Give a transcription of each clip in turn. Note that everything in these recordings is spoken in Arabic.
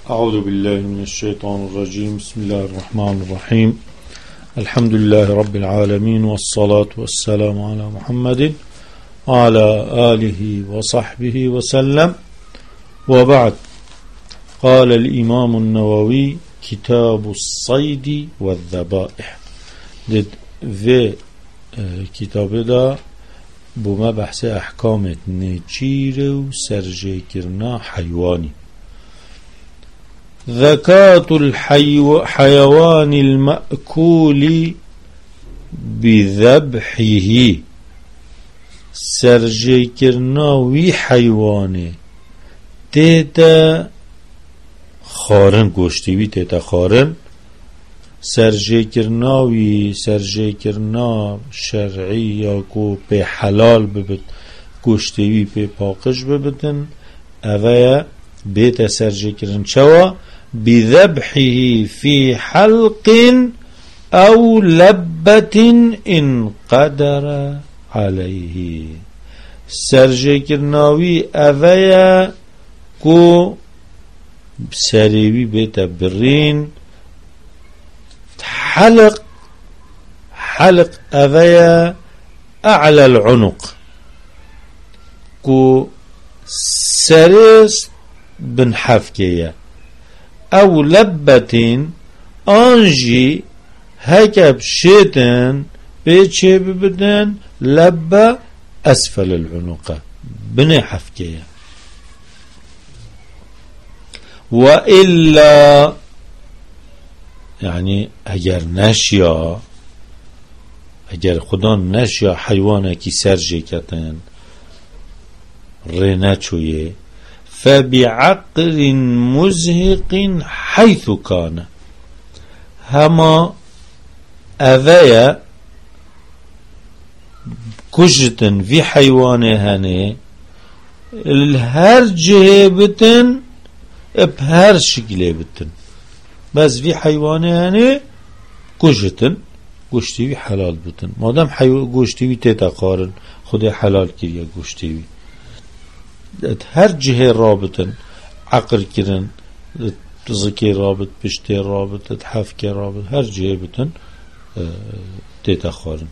أعوذ بالله من الشيطان الرجيم. بسم الله الرحمن الرحيم. الحمد لله رب العالمين، والصلاة والسلام على محمد وعلى آله وصحبه وسلم، وبعد. قال الإمام النووي: كتاب الصيد والذبائح. في كتاب دا بما بحث أحكام نجير وسرجي كرنا حيواني. ذكاة الحيوان المأكول بذبحه. سرجي كرناوي حيواني تيتا خارن گوشتیوی تیتا خارن. سرجی کرنا شرعی یا کو به حلال ببت گوشتیوی به پاکش ببتن اوه بیت سرجی کرن چوا بذبحه في حلق او لبت ان قدر عليه. سرجی کرناوی اوه کو سریوی بیتا برین حلق أذيا أعلى العنق كو سرس بن حفكية أو لبة أنجي هكب شيتن بيتشي ببدن لبة أسفل العنق بن حفكية. وإلا يعني اگر خدا نشیا حیوانه کی سرجه کتن رنه چویه فبعقر مزهق حيث كان. هما اوه کجتن في حیوانه هنه الهر جهه بتن بهر شکله بتن، بس في حيوانه كوجتن گوشتیوی حلال بتن. مادام گوشتیوی تیتا قارن خود حلال کریه گوشتیوی هر جهه رابطن عقر کرن زکی رابط پشتی رابط حفک رابط هر جهه بتن تیتا قارن.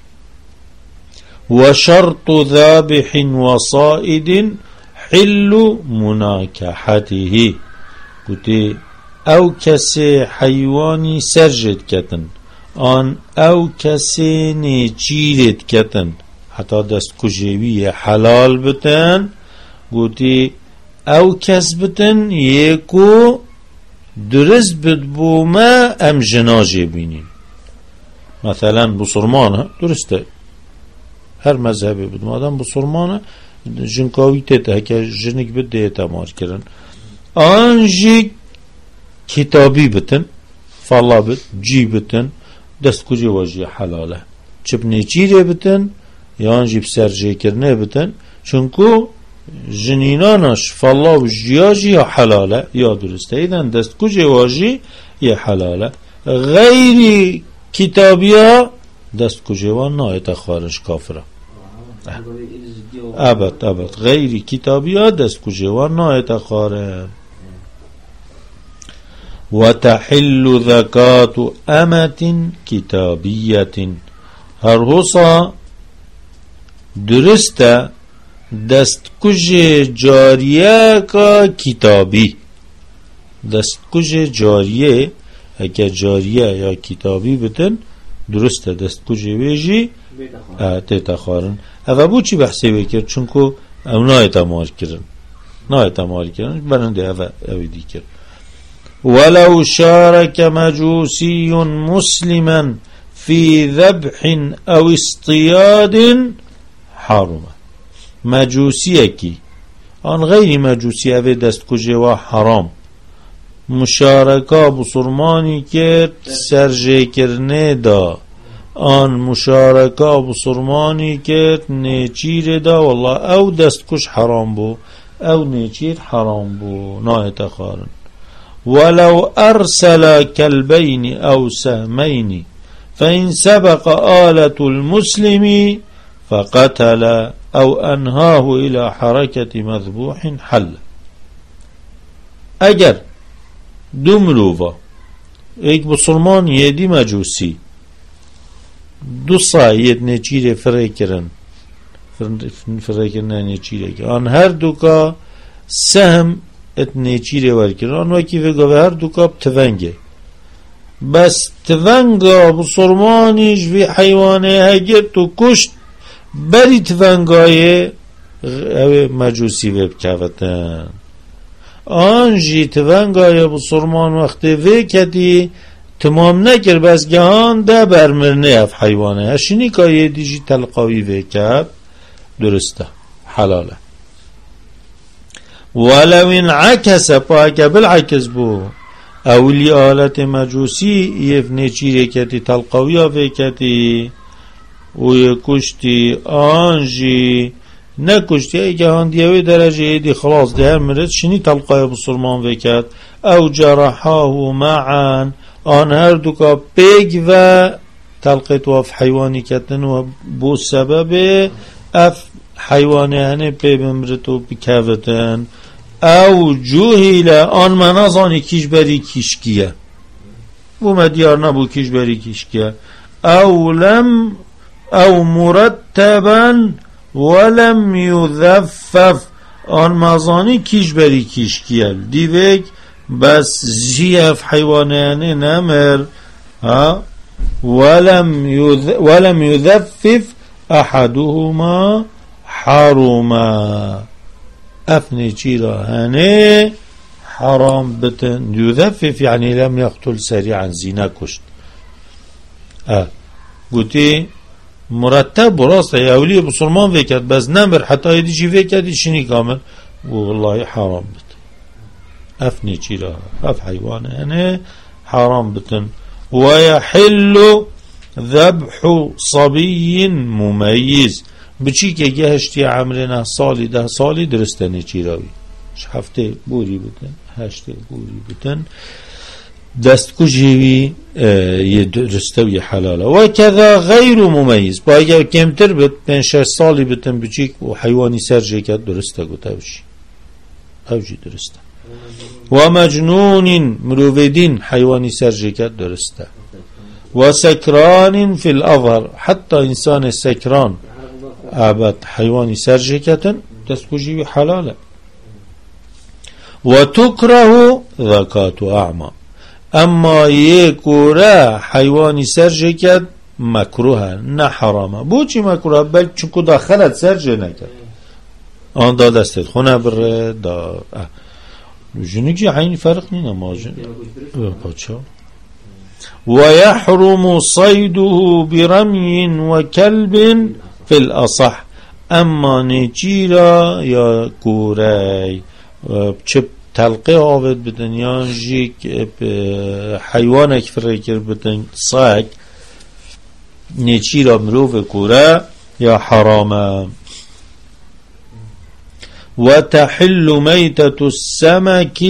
وشرط ذابح وصائد حل مناكحته. قلت او کسی حیوانی سرجد کتن آن او کسی نیچیرد کتن حتی دست کجیوی حلال بتن گوتی او کس بتن یکو درست بدبو ما ام جناجه بینین. مثلا بسرمانه درسته هر مذهبی بود مادم بسرمانه جنکاوی تیتا که جنک بده اعتمار کرن آنجی کتابی بتن فالله بت جی بتن دست کجی واجی حلاله چپ نیچیره بتن یا جیب سرجه کرنه بتن چونکو جنینانش فالله و جیاجی یا حلاله یا درسته ایدن دست کجی واجی یا حلاله. غیری کتابیا دست کجی وان نایت خارج کافره ابد غیری کتابیا دست کجی وان نایت خارج. وتحل ذكاة أمة كتابية. هرهصا درسته دست کج جاریه کا کتابی. دست کج جاریه اگه جاریه یا کتابی بتن درسته دست کج ویجی تیتا خارن. اوه بو چی بحثی بکرد چونکو او نایتمار کرن برنده اوه دی کرد. ولو شارك مجوسي مسلما في ذبح او اصطياد حرم. مجوسي كي آن غير مجوسي اوه دست کجوا حرام. مشاركه بسرماني كرد سرجه کرنه دا آن مشاركه بسرماني كرد نيچير دا والله او دست کش حرام بو او نيچير حرام بو ناهت خارن. ولو أرسل كلبين أو سهمين فإن سبق آلة المسلم فقتل أو أنهاه إلى حركة مذبوح حل. اگر دو مروفا ایک بسرمان یدی مجوسی دو سایت نچیره فرکرن نچیره که آن هر دوکا سهم ات نچیره ورکرن آن وکی وگا هر دوکا بتونگه بس تونگا بسرمانیش وی حیوانه هگر تو کشت بری تونگای مجوسی ویب کفتن آنجی تونگای بسرمان وقتی وی کدی تمام نکر بس گهان ده برمرنه اف حیوانه اشینی که یه دیجی تلقاوی وی کب درسته حلاله ولو انعکس پاکه بالعکس بو اولی آلت مجوسی یف نیچیره کتی تلقاوی وی کتی و یه کشتی آنجی نکشتی اگه هان دیوی درجه دی خلاص ده مرد شنی تلقای بسرمان وکد او جرحاه معا آن هر دوکا پیگ و تلقیت و اف حیوانی کتن و بو سبب اف حیوانی هنه پی بمرد و بکفتن او جوهیل آن منازانی کیش بری کیشکیه بو مدیار نبو کیش بری کیشکیه او مرتبا ولم يذفف آن مزانی کیش بری کیش کیل دیوک بس زیف حیوانیانه نمر ولم يذفف احدهما حرما افنی چیرا هنه حرام بتن يذفف يعني لم يقتل سريعا زینا کشت گوتی مرتب براسته اولی بسرمان وکد بس نمر حتی یدی چی وکدی شنی کامل والله حرام بتن افنی چیرا اف حیوانه هنه حرام بتن ويحل ذبح صبي مميز بچی که گهشتی عمرنا سالی 10 سالی درستنی چیراوی هفته بوری بتن 8 بوری بتن دستکشی یه درسته و یه حلاله و کذا غیر ممیز با اگر کمتر بد 5-6 سالی بتن بچیک و حیوانی سرجه کد درسته گوت اوشی درسته و مجنون مروودین حیوانی سرجه کد درسته و سکران فی الاظهر حتی انسان سکران عبد حیوانی سرجه کتن دستکشی و حلاله و تکره ذکات و اعما اما یک کوره حیوانی سرجه کد مکروه نه حرامه بو چی مکروه بل چکو داخلت سرجه نکد آن دا دستت خونه بره دا جنی که عین فرق نینه ماجن پاچه و یحرم صیده برمی و کلب فی الاصح اما نیچیرا یا کوره چه تلقی آوید بدن یا جیک حیوانک فرکر بدن صاحب نیچی را مروف کوره یا حرامه و تحل میتت السمک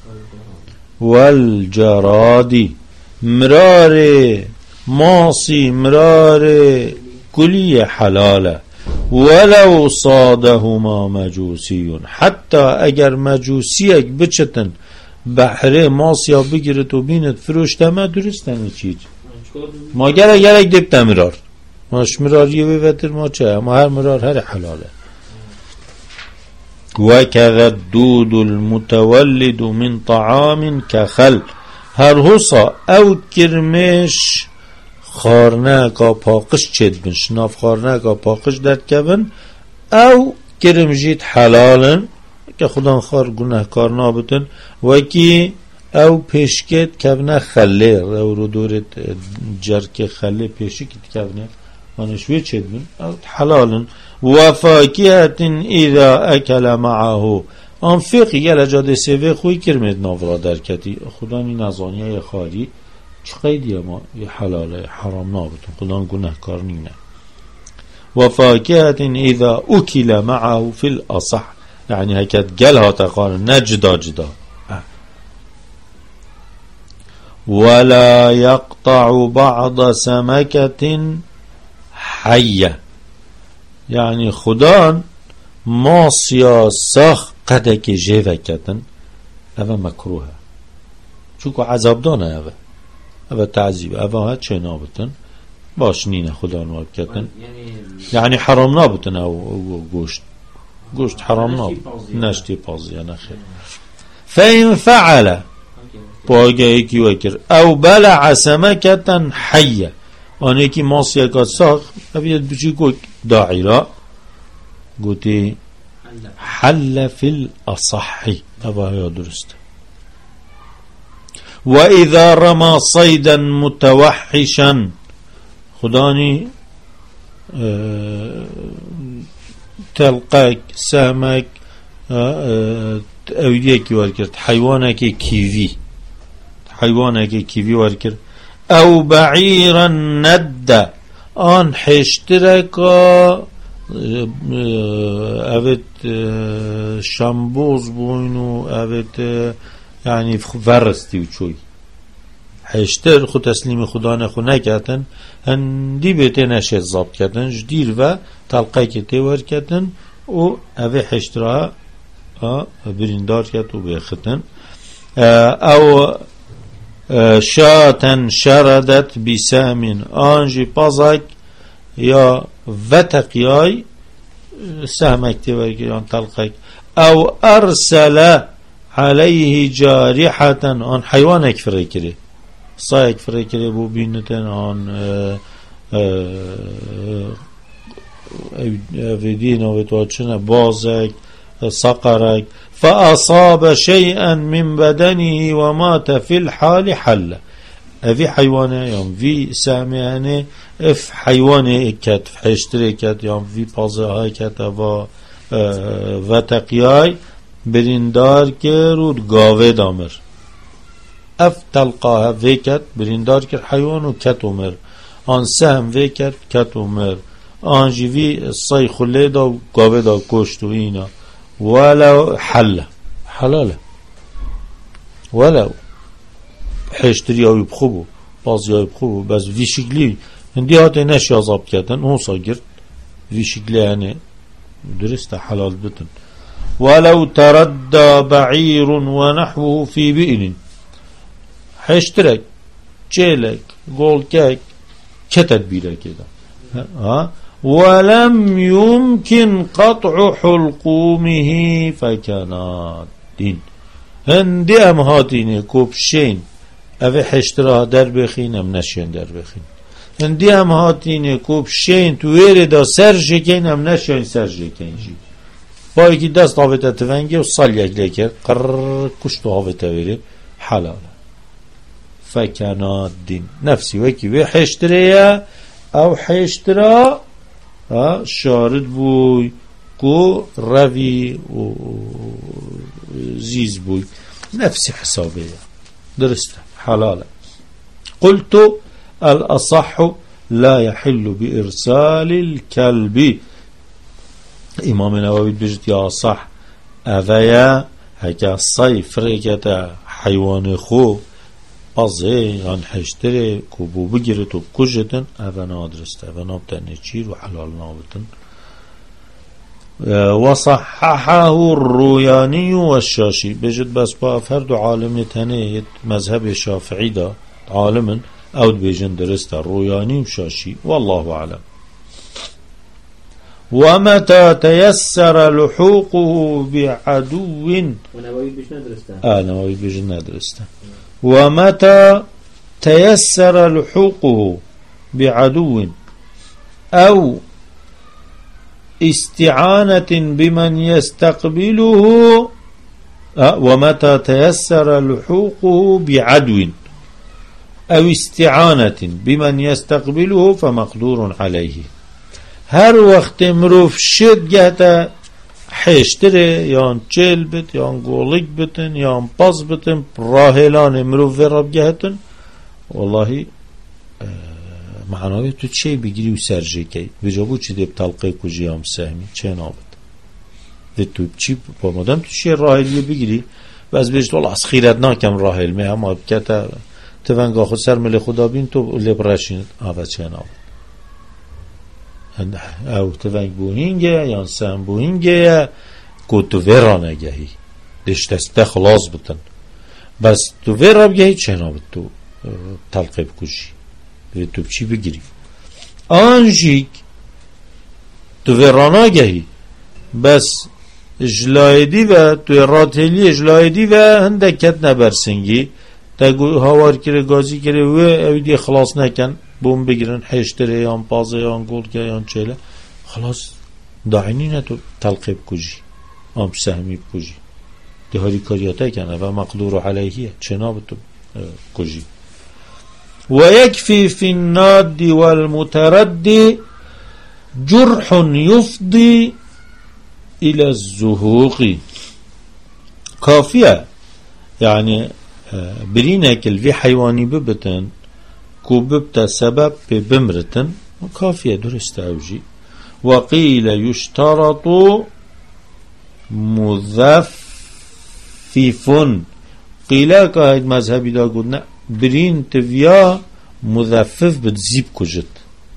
والجراد مرار ماسی مرار کلی حلاله ولو صادهما مجوسی حتی اگر مجوسیک بچتن بحره ماسیا بگیرد و بیند فروشتمه درستنه چیز ما اگر دبت مرار ماش مرار یه ویوتر ما چه ما هر مرار هر حلاله وكذا الدود المتولد من طعام كخل هر حسا او کرمش خارناکا پاقش چید بن شناف خارناکا پاقش درد کبن او کرمجید حلالن که خدا خار گناه کار نابتن وکی او پیشکت کبنه خله رو دورت جرک خله پیشی کت کبنه منشوی چید بن حلالن وفاکیت اذا اکل معه آن فقی یه لجاده سوه خوی کرمید نافرا درکتی خدا می نزانیه خاری چه قیدیه ما حلاله حرام نابتون خدا گناه کار نینه وفاکیت اذا اکل معه فی الاصح یعنی هکت گلها تقارن نجدا جدا ولا يقطع بعض سمكة حية یعنی خدا ماسیا ساخ قدک جیوه کتن اوه مکروه چونکو عذاب دانه اوه تعذیب اوه ها چه نابتن باش نینه خدا نواب کتن یعنی حرام نابتن او گوشت حرام نابتن نشتی پازی نخیر فإن فعل باقی ایکی وکر او بلع سمکتا حیه آن ایکی ماسی اکاد ساق افید بچی گوی داعیرا گوتی حل فی الأصحی اوه یا درست وإذا رمى صيدا متوحشا خداني تلقاك سامك أوديك واركرت حيوانك كيفي واركر أو بعيرا ند آن حشترك أبت شامبوز بوينو أبت يعني فرستی و چوی حشتر خود تسلیم خدا نخو نکتن هندی بهته نشه ضبط کتن جدیر و تلقی کتی ور کتن و اوه حشترها بریندار کت و بخطن او شاتن شردت بسامن آنجی پازک یا وتقیای سهمک تی ور کتن تلقی او ارسل عليه جارحة آن حيوان اكفر كري صاي اكفر كري بو بينتن آن افدين وتوچنا بازك صقرك فأصاب شيئا من بدنه ومات في الحال حل افي حيوانه يوم في سامعانه اف حيوانه اكت حشتر اكت يوم في بازه اكت و تقياي بریندار که رود گاوه دامر اف تلقاه ویکت بریندار که حیوان و کت عمر آن سهم ویکت کت عمر آن جیوی صای خله دا گاوه دا کشت و اینا ولو حلاله ولو حشتری های بخوبو بازی های بخوبو بس وی شکلی هندی هاته نشی عذاب کردن اون سا گرد وی شکلی هنه درست حلال بتن ولو تردى بعير ونحوه في بئر حشترك جيلك قولكك كتدبيرك كده ولم يمكن قطع حلقومه فكان دين هندي ام هاتيني كوبشين اوه حشترها در بخين ام نشين در بخين هندي ام هاتيني كوبشين تويري دا سرجكين ام نشين سرجكين جي با یکی دست آوته تونگی و سال یک لیکر قرر کشت آوته ویری حلال فکناد دین نفسی وکی وی حشتره او حشتره شارد بوی کو روی و زیز بوی نفسی حسابه درسته حلاله قلت الأصح لا يحل بإرسال الكلب امام نووی بجد یا صح اویا هکا صیف ریکتا حیوان خو بازه یان حشتره کبو بگیرد و کجتن اوه نادرسته اوه نابتنه چیر و حلال نابتن وصححه الروياني والشاشي بجد بس با فرد عالم تنه مذهب شافعي دا عالم او بجن درست الروياني والشاشي والله أعلم ومتى تيسر لحوقه بعدو ونووي بجن درسته ومتى تيسر لحوقه بعدو أو استعانة بمن يستقبله ومتى تيسر لحوقه بعدو أو استعانة بمن يستقبله فمقدور عليه هر وقت مروف شد جهتا حشتره یان چل بت یان گولک بتن یان پاس بتن راهلان مروف رب جهتن والله معناوی تو چه بگیری و سرجه کی بجابو چی دیب تلقه کجی هم سهمی چه نابد ده تو چی با مادم تو چی راهلی بگیری و از بیشت والله از خیرت ناکم راهل می هم آبکتا تونگا خود سر مل خدا بین تو لبرشین آوه چه نابد او تونگ بوهینگه یا سهم بوهینگه کتو ورانگهی دشتسته خلاص بتن بس تو وی راب گهی چنا بد تو تلقیب کشی تو بچی بگیری آنجیک تو وی رانا گهی بس اجلایدی و تو راتلی اجلایدی و هنده کت نبرسنگی تا هاوار کره گازی کره و اویدی خلاص نکن بوم بگیرن حشتره یا پازه یا گل که یا چله خلاص داعینی نه تو تلقیب کجی ام سهمی کجی ده هاری کاریاته کنه و مقدور علیهیه چناب تو کجی و یکفی فی الناد والمتردی جرح یفضی الى الزهوق کافیه یعنی برینك الفي حيواني ببتن كو ببتا سبب بمرتن كافية درست اوجي وقيل يشترط مذفف قيل كهيد مذهبي دا قلنا برين تفيا مذفف بتزيب كجت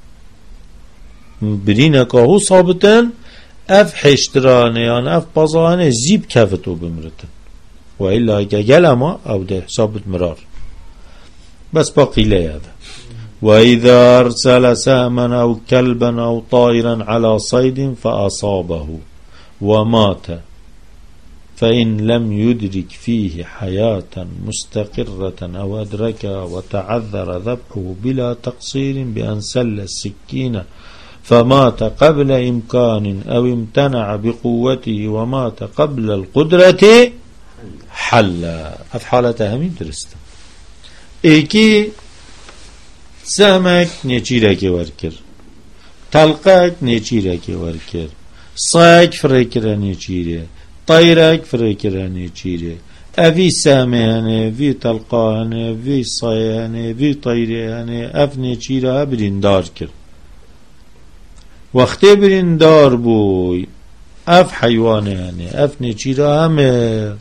برين كهو صابتن اف حشترانه يعني اف بازانه زيب كفتو بمرتن وإلا جلما أو ده حساب مرار بس باقي لا هذا وإذا أرسل سهما أو كلبا أو طائرا على صيد فأصابه ومات فإن لم يدرك فيه حياة مستقرة أو أدركها وتعذر ذبحه بلا تقصير بأن سل السكين فمات قبل إمكان أو امتنع بقوته ومات قبل القدرة حلا اف حالته همین درسته ایکی سهمک نیچیرکی ورکر تلقک نیچیرکی ورکر صاک فرکره نیچیره طیرک فرکره نیچیره اوی سهمهانه وی تلقاهانه وی صایهانه وی طیرهانه اف نیچیره بریندار کرد وقتی بریندار بوی اف حیوانهانه اف نیچیره همه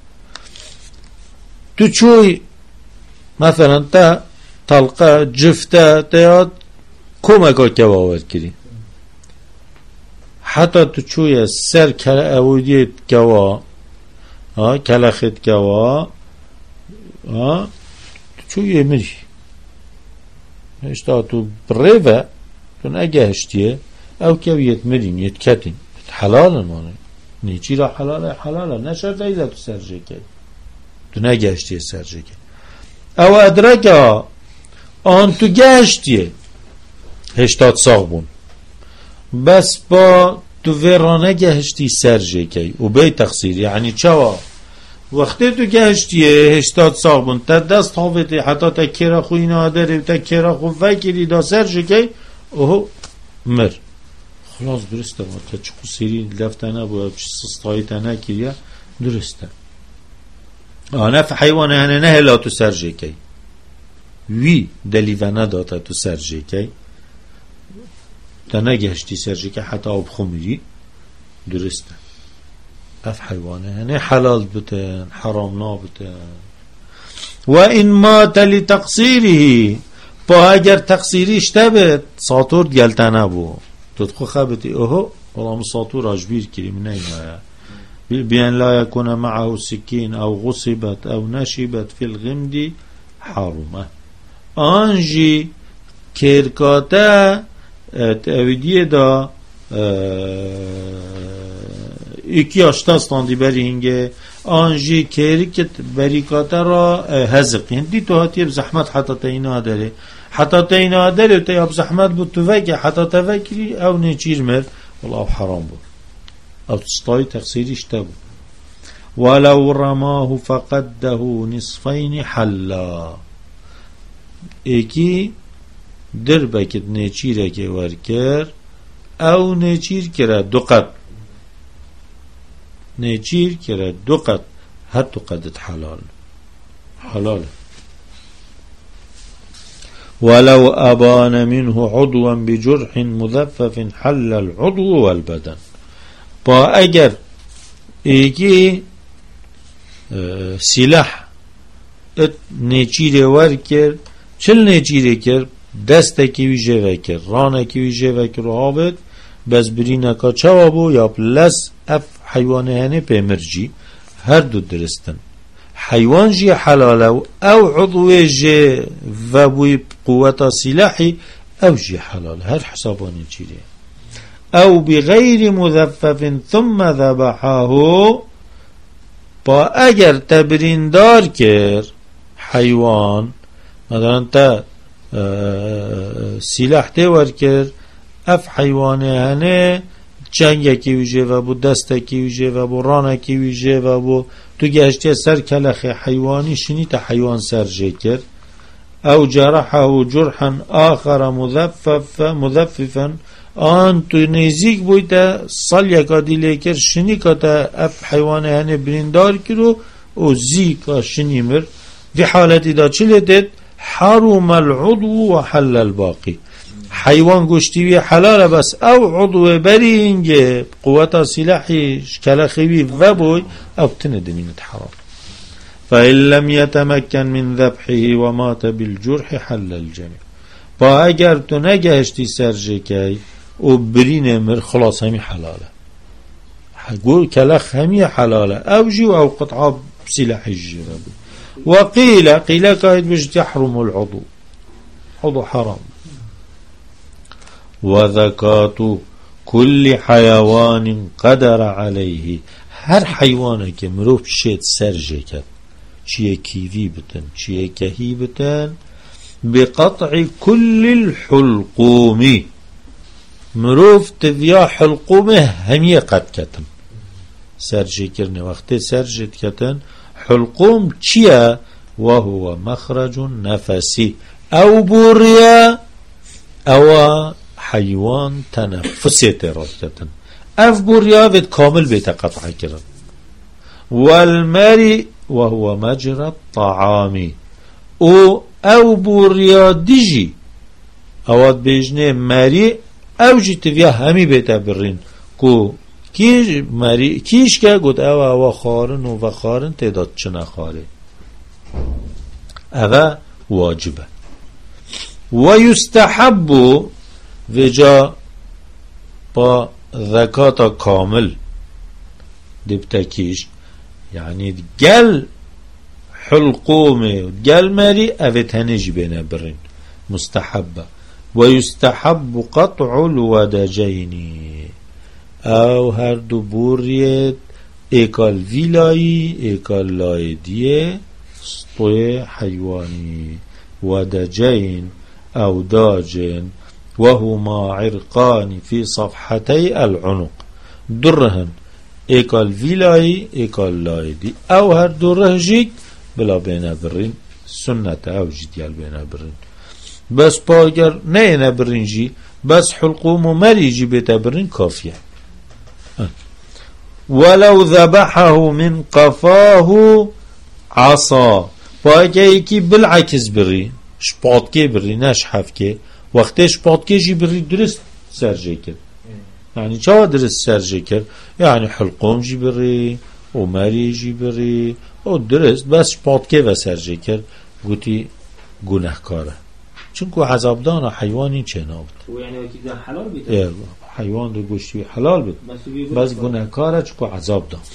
تو چوی مثلا تا تلقى جفته تياد كومكا كواور كري حتى تو چوی سر کل اودیت کوا کلخت کوا تو چوی مری اشتا تو بریوه تو نگهشتیه او کویت مرین یت کتین حلالا مانه نیچی را حلالا نشرده ایده تو سرجه که تو نگهشتیه سرجه که او ادرکه آن تو گهشتیه هشتاد ساق بون بس با تو ویرانه گهشتی سرجه که و بی تقصیر یعنی چوا وقتی تو گهشتیه هشتاد ساق بون تا دست حافظی حتی تا کرا خوی نادره تا کرا خو فکری دا سرجه که اوه مر خلاص درسته ما تا چه خسیری لفتنه بو چه سستایتنه کریه درسته آنه حیوانه هنه نه لا تو سرجه که وی دلیوانه داتا تو سرجه که تا نگهشتی سرجه که حتی آب خمیری درسته اف حیوانه هنه حلال بتن حرام نابتن و این مات لتقصیره با اگر تقصیریش تبت ساطور گلتنه بو تدخو خبتی اوهو والله ساطور اجبیر کریم نینه بأن لا يكون معه سكين أو غصبت أو نشبت في الغمد حرمة آنجي كيركاتا تأويدية دا ايكي اشتاستان دي بري هنگه آنجي كيركت بريكاتا را هزق هندي تو هاتي بزحمت حتى تينا داره حتى تينا داره تيا بزحمت بتوفاكي حتى تفاكري أو نيچير مر والله حرام بود او تستوي تقصيريش تبو ولو رماه فقده نصفين حلا ايكي دربكت نيچيرك وركر او نيچير كرا دقت نيچير كرا دقت حتى قدت حلال ولو أبان منه عضوا بجرح مذفف حل العضو والبدن با اگر ایکی سلاح نیچیره ور کرد چل نیچیره کرد دستکی ویجه وکر رانکی ویجه وکر آبد بس بری نکا چوابو یا پلس اف حیوانه هنه پیمرجی هر دو درستن حيوان جي حلاله أو عضو جي وابوي قوة سلاحي أو جي حلاله هر حساباني جيري أو بغير مذفف ثم ذبحه با اگر تبریندار کر حیوان مثلا تا سلاح تیور کر اف حیوانه هنه جنگ کی ویژه و بو دست کی ویژه و بو ران کی ویژه و بو تو گشتی سر کلخ حیوانی شنی تا حیوان سر جکر او جرحه جرحا آخر مذففا آن تو نزیک بویتا سال یکا دیلی کر شنی که تا اف حیوانه هنه بریندار کرو او زیکا شنی مر في حالتی دا چلی دید حرم العضو و حل الباقی حیوان گوشتیوی حلال بس او عضو برینگه قوتا سلاحی کلخیوی و بوی او تندمینت حرام فإن لم يتمكن من ذبحه ومات بالجرح حل الجميع با اگر تو نگهشتی سرجکی او برین مر خلاص همی حلاله گول کلخ همی حلاله او جی او قطعه سلاحی جرب وقيل كايد بجت يحرم العضو عضو حرام وذكاة كل حيوان قدر عليه هر حيوانك مروف شيت سرجك چيه كيفي بتن چيه كهي بتن بقطع كل الحلقوم مروف تذيا حلقومه همية قد كتن سرجكرني وقت سرجت كتن حلقوم چيه وهو مخرج نفسي او بوريا او حيوان تنفسي تراكتن اف بوريا بيت كامل بيت قطع كرن والمري وهو مجرى الطعام او بوريا ديجي اواد بيجنه مري او جيت فيها همي بيت برين كو کیش مری کیش که گفت او خارن و خارن تعداد چه نخاره او واجبه و یستحب وجا با زکات کامل دبتا کیش یعنی گل حلقوم گل مری او تنج بینه برین مستحبه و یستحب قطع الودجینی او هر دو بوریت اکال ویلایی اکال لایدیه سطوی حیوانی ودجین او داجن وهما عرقان في صفحتي العنق درهن اکال ویلایی اکال لایدی او هر دو رهجیک بلا بینه برین سنت او جدیال بینه برین بس پاگر نه نبرین جی بس حلقوم و مری جی بیتا برین کافیه ولو ذبحه من قفاه عصا باقي كي بالعكس بري شباطكي بري ناش حفكي وقت شباطكي جي بري درست سرجيكر يعني چا درست سرجيكر يعني حلقوم جي بري وماري جي بري او درست بس شباطكي و سرجيكر قوتي گناهكاره چونكو عذاب دانا حيواني چه نابد يعني وكي ده حلال بيت حيوان دو گوشتی حلال بود بس گناهکاره چکو عذاب داد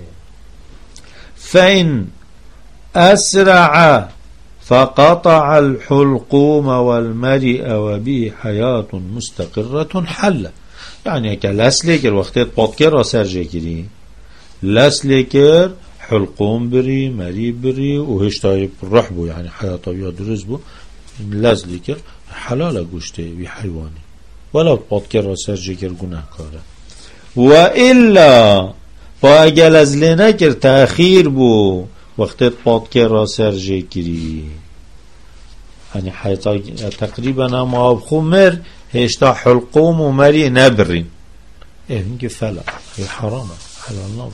فإن أسرع فقطع الحلقوم والمرئ وبه حياة مستقرة حل يعني اكا لسلكر وقتت پادکر را سرجه کری لسلكر حلقوم بری مرئ بری و هشتای رح بو يعني حياة یا درز بو لسلكر حلال گوشته بی حیوانی ولو پادکر را سرجه کر گناه کاره و الا با اگل از لینه کر تأخیر بو وقت پادکر را سرجه کری یعنی تقریبا هم آب خمر هشتا حلقوم و مری نبرین اینکه فلا حرامه حلال نابد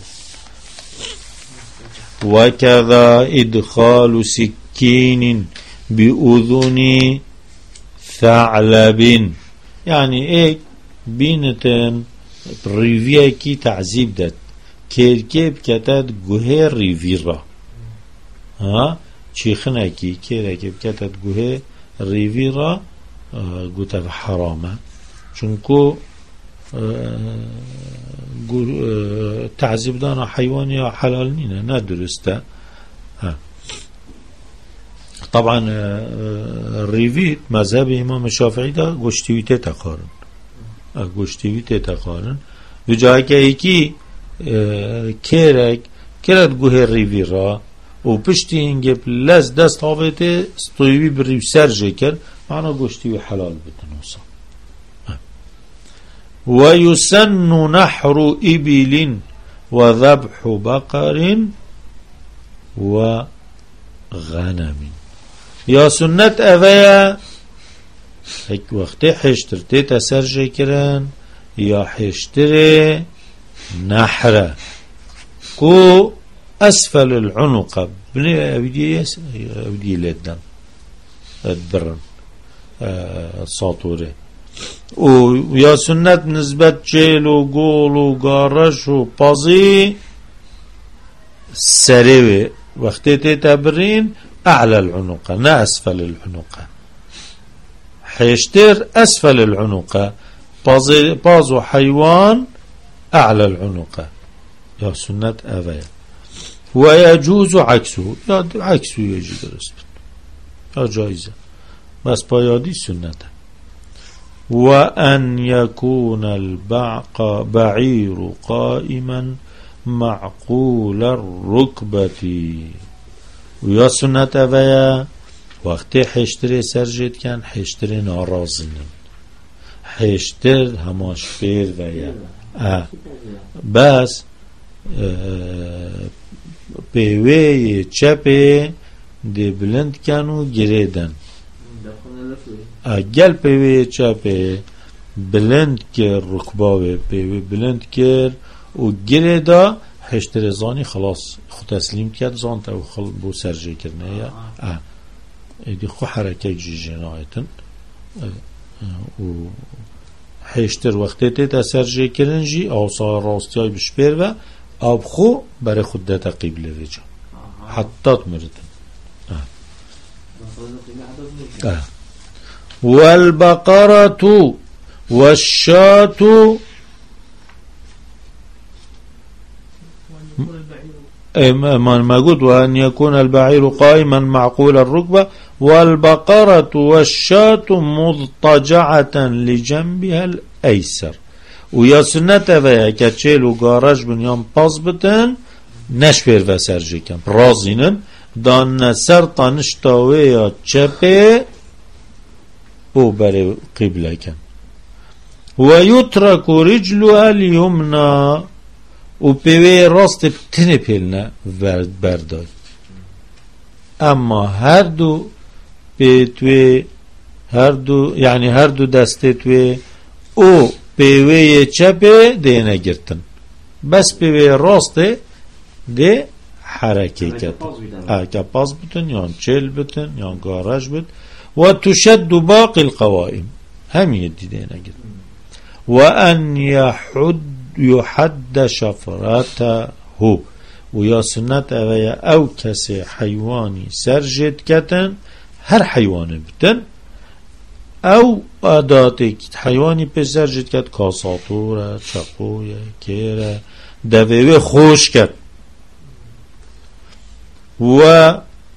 و کذا ادخال سکین بأذن ثعلب يعني ايه بينتن ريفيا كي تعذيب دات كيركيب كتات جوه ريفيرا ها شيخنا كي كيركيب كتات جوه ريفيرا قوتا حرامة چونكو تعذيب دانا حيواني حلال نينا ندرستا طبعا الريفيت مذهب امام الشافعي دا گشتیویته تقارن گشتیویته تقارن و جایی که ایکی کرد گوه ریوی را و پشتی اینگه لز دست آبته ستویوی بریو سرجه کرد معنا گشتیوی حلال بتنوسا و یسن نحر ابل و ذبح بقر و غنم یا سنت اویا هیک وقتی حشتر تیتا سرجه کرن یا حشتر نحره کو أسفل العنق بني أبدي لدن الدرن الساطورة ويا سنة نسبة جيل وقول وقارش وبازي سريوي وقتي تبرين أعلى العنق نا أسفل العنق حيشتر أسفل العنق بازو حيوان أعلى العنق يا سنة أبايا ويجوز عكسه يا عكسه يجي درست يا جائزة بس بايادي سنة وأن يكون البعير قائما معقول الركبة ويا سنة أبايا وقت حشتر سرجت كان حشتر نارازن حشتر هماش فير ويا بس پیوه چپه دی بلند کنو گریدن اگل پیوه چپه بلند کر رکباوه پیوه بلند کر و گریدا حشتر زانی خلاص خود تسلیم کرد زان تا خل بو سرجه کرنه یا ایدی خو حرکه جی جنایتن و حشتر وقتی تا سرجه کرن جی آسا راستی های بشپیر و آب خو برای خود داتا قبله ویجا حتی مردن والبقرة والشاة ما قلت وأن يكون البعير قائما معقول الركبة والبقرة والشاة مضطجعة لجنبها الأيسر ويا سنة ويا كتشيل وقارج بنيام باز بتن نشفير و سرجي كم رازينن دان سر طنشتاويا چپه او بري قبلة كم ويترك رجلها اليمنى و پیوه راست بتنه پیلنه بردای اما هر دو پیتوه هر دو دسته توه او پیوه چپه ده نگرتن بس پیوه راسته ده حرکه کتن که پاس بتن یا چل بتن یا گارج بتن و تشد باقی القوائم همین دیده نگرتن و ان يحد شفرته ويا سنة أو كسي حيواني سرجت كتن هر حيوان بتن او اداتك حيواني بس سرجت كت كاساتورة چقوية كيرة دويوه خوش كت و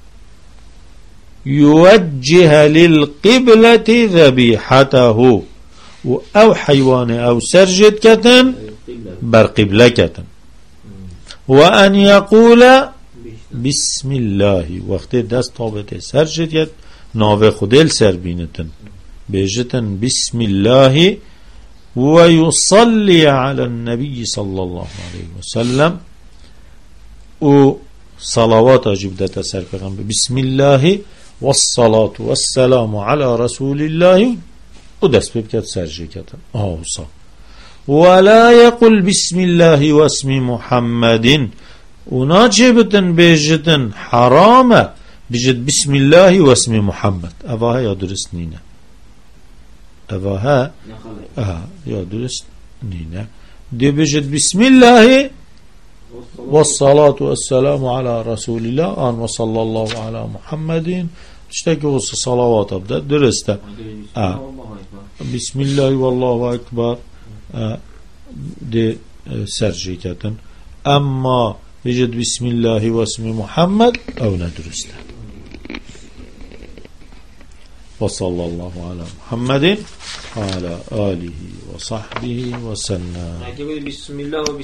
يوجه للقبلة ذبيحته او حيوان او سرجت كتن بر قبلة كتن وأن يقول بسم الله وقت دست طابت سرجت كت ناوه خودل سر بينتن بيجتن بسم الله ويصلي على النبي صلى الله عليه وسلم و صلوات جبدة سر پیغمبر بسم الله والصلاة والسلام على رسول الله و دست بكت سرجت كتن صح ولا يقول بسم الله واسم محمد وناجبتن بيجتن حرامة بجد بسم الله واسم محمد أفاها يا درست نينا أفاها يا درست نينا دي بجد بسم الله والصلاة والسلام على رسول الله أن وصلى الله على محمد تشتكي وصل صلوات أبدا درست بسم الله والله أكبر دي سرجيكتن أما يجد بسم الله واسم محمد أو ندرسته وصلى الله على محمد وعلى آله وصحبه وسلم. بسم الله